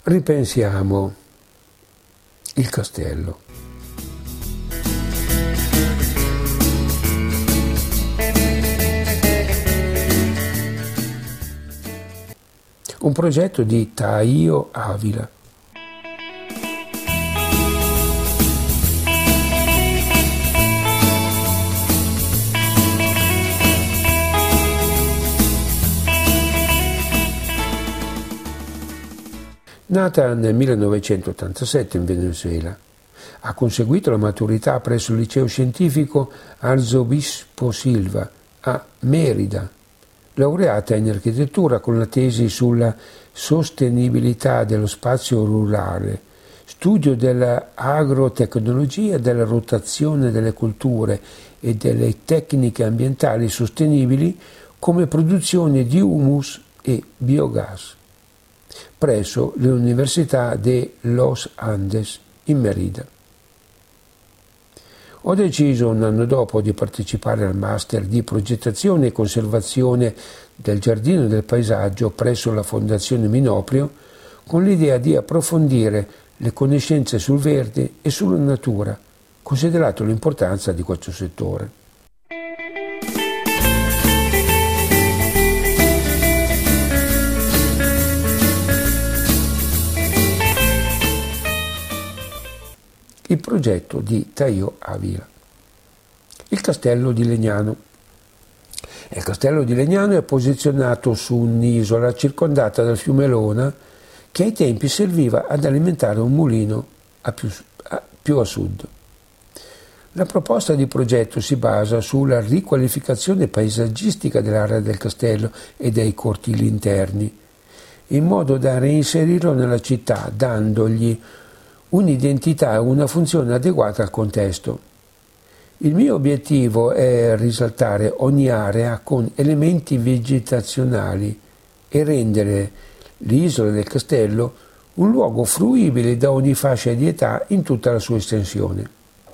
Ripensiamo il castello. Un progetto di Taio Avila. Nata nel 1987 in Venezuela, ha conseguito la maturità presso il liceo scientifico Arzobispo Silva a Mérida, laureata in architettura con la tesi sulla sostenibilità dello spazio rurale, studio dell'agrotecnologia, della rotazione delle colture e delle tecniche ambientali sostenibili come produzione di humus e biogas, presso l'Università de Los Andes in Mérida. Ho deciso un anno dopo di partecipare al master di progettazione e conservazione del giardino e del paesaggio presso la Fondazione Minoprio, con l'idea di approfondire le conoscenze sul verde e sulla natura, considerato l'importanza di questo settore. Il progetto di Taio Avila. Il castello di Legnano. Il castello di Legnano è posizionato su un'isola circondata dal fiume Lona, che ai tempi serviva ad alimentare un mulino più a sud. La proposta di progetto si basa sulla riqualificazione paesaggistica dell'area del castello e dei cortili interni, in modo da reinserirlo nella città, dandogli un'identità e una funzione adeguata al contesto. Il mio obiettivo è risaltare ogni area con elementi vegetazionali e rendere l'isola del castello un luogo fruibile da ogni fascia di età in tutta la sua estensione.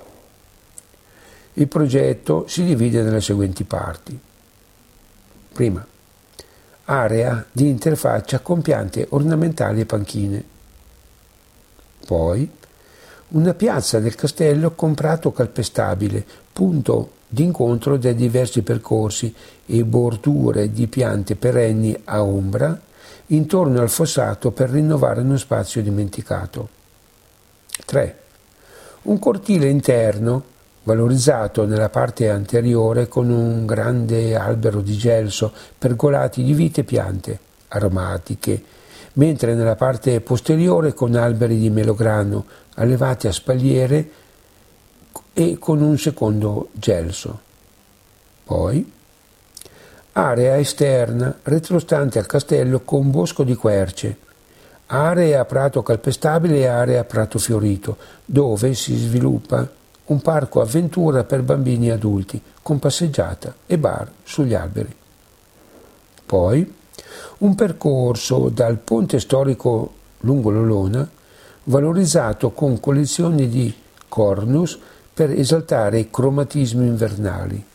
Il progetto si divide nelle seguenti parti. Prima, area di interfaccia con piante ornamentali e panchine. Poi, una piazza del castello con prato calpestabile, punto d'incontro dei diversi percorsi e bordure di piante perenni a ombra intorno al fossato per rinnovare uno spazio dimenticato. 3. Un cortile interno valorizzato nella parte anteriore con un grande albero di gelso pergolati di vite e piante aromatiche, mentre nella parte posteriore con alberi di melograno allevati a spalliere e con un secondo gelso. Poi, area esterna retrostante al castello con bosco di querce, area a prato calpestabile e area a prato fiorito, dove si sviluppa un parco avventura per bambini e adulti, con passeggiata e bar sugli alberi. Poi, un percorso dal ponte storico lungo l'Olona, valorizzato con collezioni di cornus per esaltare i cromatismi invernali.